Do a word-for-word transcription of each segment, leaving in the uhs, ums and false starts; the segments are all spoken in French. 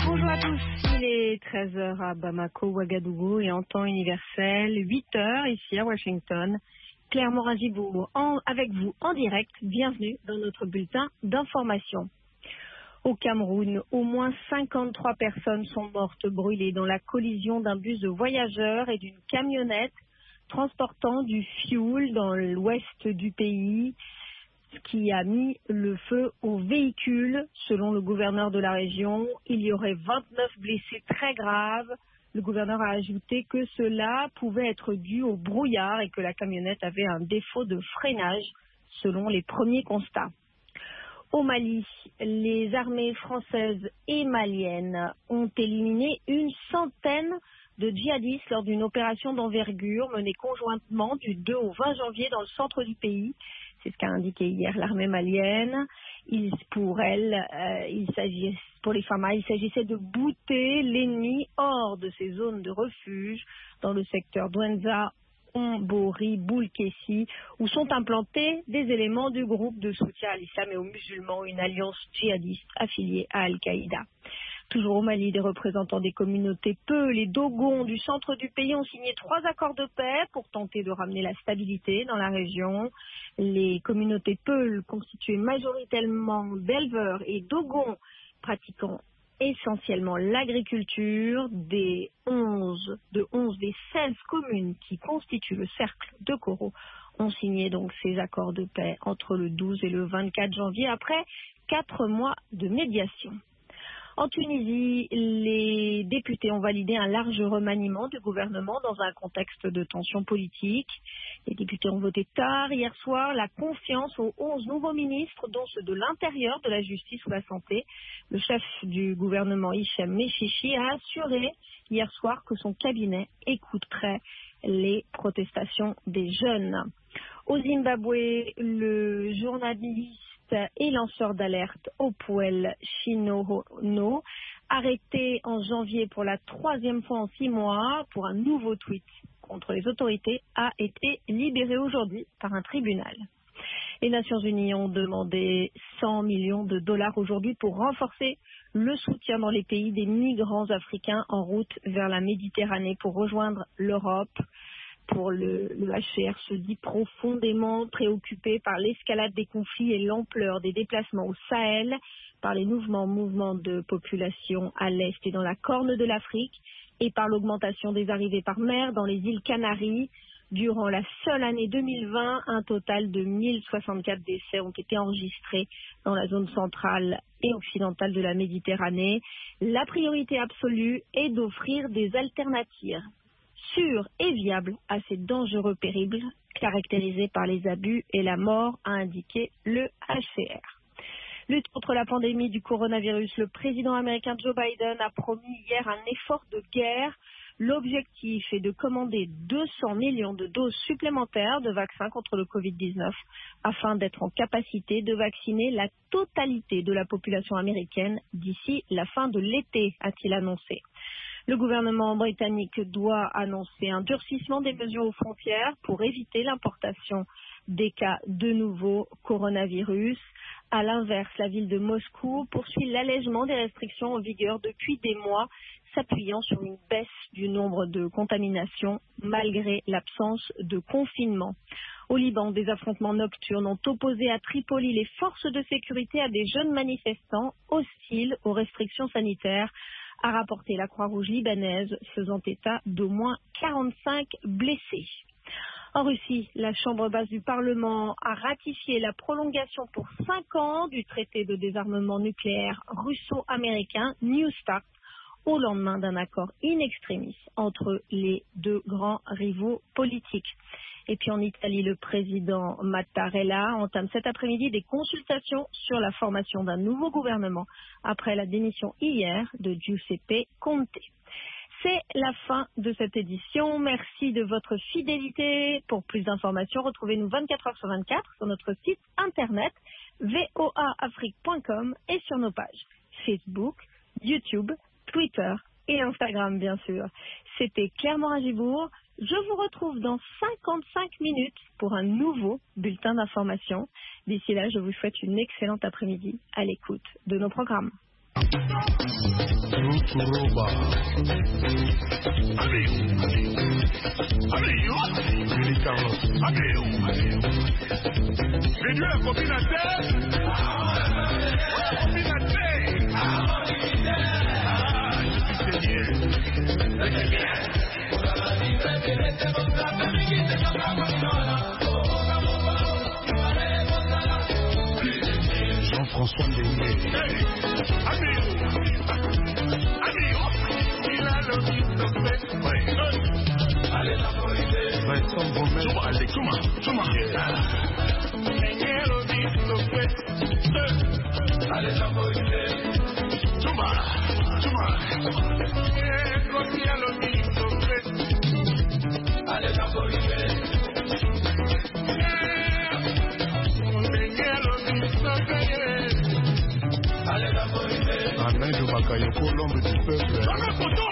Bonjour à tous, il est treize heures à Bamako, Ouagadougou et en temps universel, huit heures ici à Washington. Claire Morin-Gibourg en, avec vous en direct, bienvenue dans notre bulletin d'information. Au Cameroun, au moins cinquante-trois personnes sont mortes brûlées dans la collision d'un bus de voyageurs et d'une camionnette transportant du fioul dans l'ouest du pays, qui a mis le feu au véhicule. Selon le gouverneur de la région, il y aurait vingt-neuf blessés très graves. Le gouverneur a ajouté que cela pouvait être dû au brouillard et que la camionnette avait un défaut de freinage, selon les premiers constats. Au Mali, les armées françaises et maliennes ont éliminé une centaine de djihadistes lors d'une opération d'envergure menée conjointement du deux au vingt janvier dans le centre du pays. C'est ce qu'a indiqué hier l'armée malienne. Il, pour elle, euh, il s'agit, pour les F A M A, il s'agissait de bouter l'ennemi hors de ces zones de refuge dans le secteur d'Ouenza, Ombori, Boulkessi, où sont implantés des éléments du groupe de soutien à l'islam et aux musulmans, une alliance djihadiste affiliée à Al-Qaïda. Toujours au Mali, des représentants des communautés Peul et Dogon du centre du pays ont signé trois accords de paix pour tenter de ramener la stabilité dans la région. Les communautés Peul, constituées majoritairement d'éleveurs, et Dogon, pratiquant essentiellement l'agriculture, des onze, de onze des seize communes qui constituent le cercle de Koro, ont signé donc ces accords de paix entre le douze et le vingt-quatre janvier après quatre mois de médiation. En Tunisie, les députés ont validé un large remaniement du gouvernement dans un contexte de tension politique. Les députés ont voté tard hier soir la confiance aux onze nouveaux ministres, dont ceux de l'Intérieur, de la Justice ou de la Santé. Le chef du gouvernement, Hichem Mechichi, a assuré hier soir que son cabinet écouterait les protestations des jeunes. Au Zimbabwe, le journaliste et lanceur d'alerte Opuel Chinono, arrêté en janvier pour la troisième fois en six mois pour un nouveau tweet contre les autorités, a été libéré aujourd'hui par un tribunal. Les Nations Unies ont demandé cent millions de dollars aujourd'hui pour renforcer le soutien dans les pays des migrants africains en route vers la Méditerranée pour rejoindre l'Europe. Pour le, le H C R se dit profondément préoccupé par l'escalade des conflits et l'ampleur des déplacements au Sahel, par les mouvements, mouvements de population à l'est et dans la corne de l'Afrique, et par l'augmentation des arrivées par mer dans les îles Canaries. Durant la seule année deux mille vingt, un total de mille soixante-quatre décès ont été enregistrés dans la zone centrale et occidentale de la Méditerranée. La priorité absolue est d'offrir des alternatives sûrs et viables à ces dangereux périls caractérisés par les abus et la mort, a indiqué le H C R. Lutte contre la pandémie du coronavirus, le président américain Joe Biden a promis hier un effort de guerre. L'objectif est de commander deux cents millions de doses supplémentaires de vaccins contre le covid dix-neuf afin d'être en capacité de vacciner la totalité de la population américaine d'ici la fin de l'été, a-t-il annoncé. Le gouvernement britannique doit annoncer un durcissement des mesures aux frontières pour éviter l'importation des cas de nouveau coronavirus. À l'inverse, la ville de Moscou poursuit l'allègement des restrictions en vigueur depuis des mois, s'appuyant sur une baisse du nombre de contaminations malgré l'absence de confinement. Au Liban, des affrontements nocturnes ont opposé à Tripoli les forces de sécurité à des jeunes manifestants hostiles aux restrictions sanitaires, a rapporté la Croix-Rouge libanaise, faisant état d'au moins quarante-cinq blessés. En Russie, la Chambre basse du Parlement a ratifié la prolongation pour cinq ans du traité de désarmement nucléaire russo-américain New START au lendemain d'un accord in extremis entre les deux grands rivaux politiques. Et puis en Italie, le président Mattarella entame cet après-midi des consultations sur la formation d'un nouveau gouvernement après la démission hier de Giuseppe Conte. C'est la fin de cette édition. Merci de votre fidélité. Pour plus d'informations, retrouvez-nous vingt-quatre heures sur vingt-quatre sur notre site internet voa afrique point com et sur nos pages Facebook, YouTube, Twitter et Instagram, bien sûr. C'était Claire Morin-Gibourg. Je vous retrouve dans cinquante-cinq minutes pour un nouveau bulletin d'information. D'ici là, je vous souhaite une excellente après-midi à l'écoute de nos programmes. Turuba. Amigo. Amigo. Billy Carlos. Amigo. Réduire la combinateur. Combinateur. Ah, je suis bien. Jean-François Ndéné. Hey, amigo. Amigo. Il a le vice fait. Vincent Gomez. Chuma, allez, chuma, chuma. Engelo vice fait. Allez, chuma, chuma. Engelo vice fait. Allez, Alain de Bakayoko, l'homme du peuple. Dans le photo,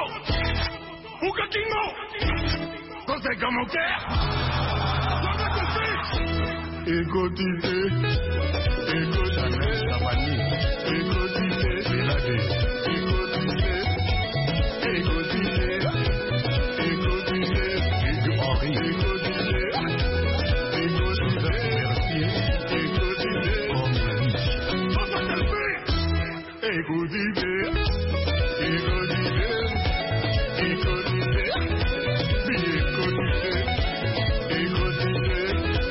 Boukakingo, conseil comme mon cœur. Dans le côté, Égotisé, égotisé, Savani, égotisé, Béladé, égotisé, égotisé, égotisé, Hugues Henri, égotisé, égotisé, Mercier, égotisé, comme la vie. Égotisé, égotisé, égotisé, bien égotisé, égotisé.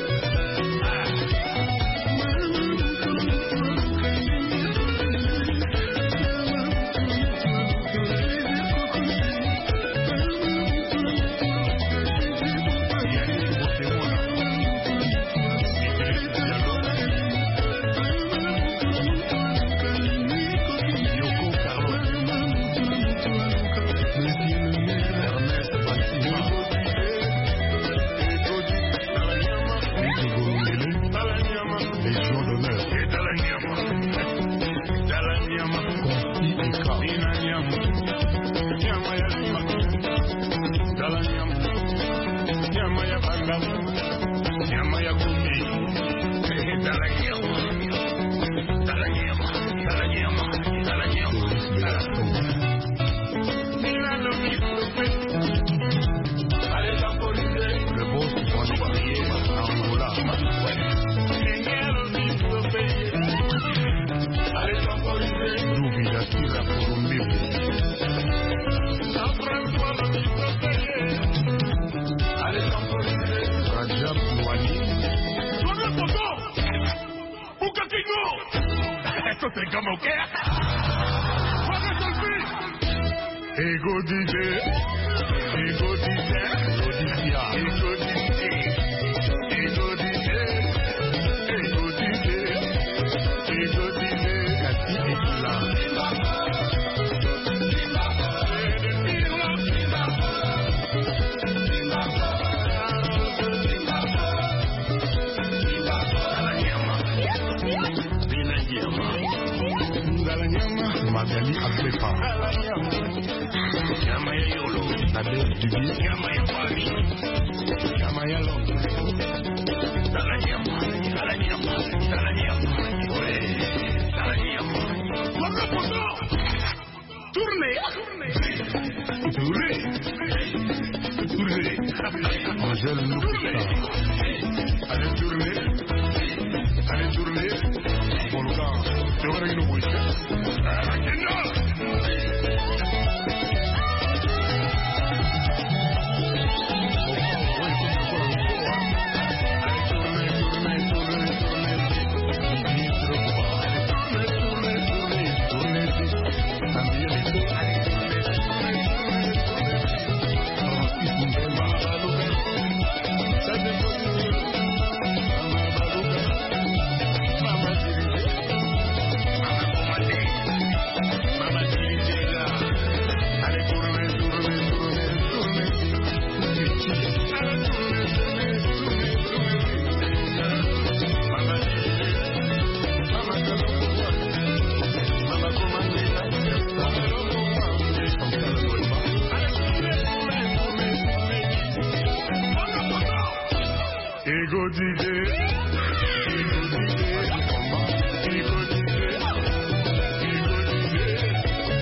Égotisé, égotisé, égotisé, égotisé, égotisé, égotisé, Cathy Ekila. Magali Aklepa. Yamaya Yolo, Nadège Dubier. Yamaya Wami, Yamaya Long. Dalanyama, Dalanyama, Dalanyama, ouais, Dalanyama. Voilà pourtant, tournez, tournez, tournez, Angèle Loupita. allez tourner, allez tourner, Volcan. c'est vrai que nous bougeons. Ah, que non! Égotisé,